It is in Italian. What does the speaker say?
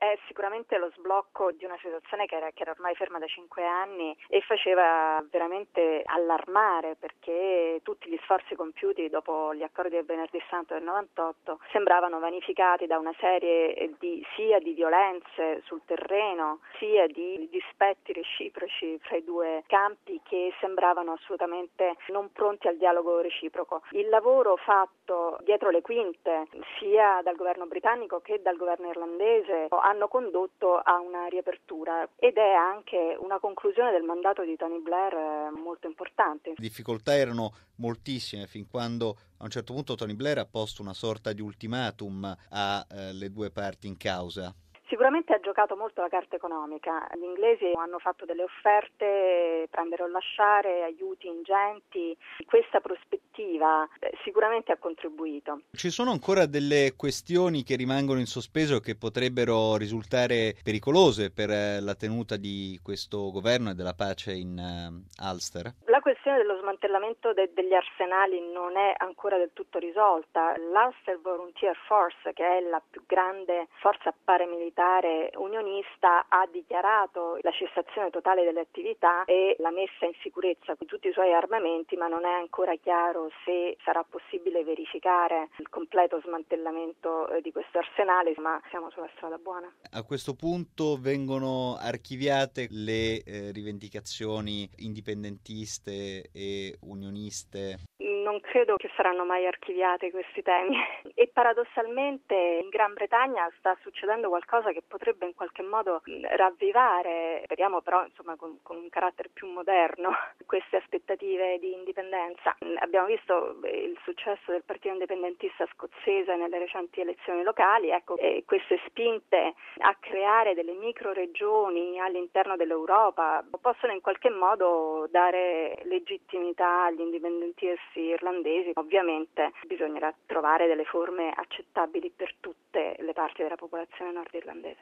È sicuramente lo sblocco di una situazione che era ormai ferma da 5 anni e faceva veramente allarmare, perché tutti gli sforzi compiuti dopo gli accordi del Venerdì Santo del 98 sembravano vanificati da una serie sia di violenze sul terreno, sia di dispetti reciproci fra i due campi che sembravano assolutamente non pronti al dialogo reciproco. Il lavoro fatto dietro le quinte, sia dal governo britannico che dal governo irlandese, hanno condotto a una riapertura ed è anche una conclusione del mandato di Tony Blair molto importante. Le difficoltà erano moltissime fin quando a un certo punto Tony Blair ha posto una sorta di ultimatum alle due parti in causa. Sicuramente ha giocato molto la carta economica. Gli inglesi hanno fatto delle offerte, prendere o lasciare, aiuti ingenti. Questa prospettiva sicuramente ha contribuito. Ci sono ancora delle questioni che rimangono in sospeso e che potrebbero risultare pericolose per la tenuta di questo governo e della pace in Ulster? La questione dello smantellamento degli arsenali non è ancora del tutto risolta. L'Ulster Volunteer Force, che è la più grande forza paramilitare unionista, ha dichiarato la cessazione totale delle attività e la messa in sicurezza di tutti i suoi armamenti, ma non è ancora chiaro se sarà possibile verificare il completo smantellamento di questo arsenale, ma siamo sulla strada buona. A questo punto vengono archiviate le rivendicazioni indipendentiste e unioniste? Non credo che saranno mai archiviati questi temi e paradossalmente in Gran Bretagna sta succedendo qualcosa che potrebbe in qualche modo ravvivare, speriamo però con un carattere più moderno, queste aspettative di indipendenza. Abbiamo visto il successo del partito indipendentista scozzese nelle recenti elezioni locali, queste spinte a creare delle micro regioni all'interno dell'Europa possono in qualche modo dare legittimità agli indipendentisti irlandesi. Ovviamente bisognerà trovare delle forme accettabili per tutte le parti della popolazione nordirlandese.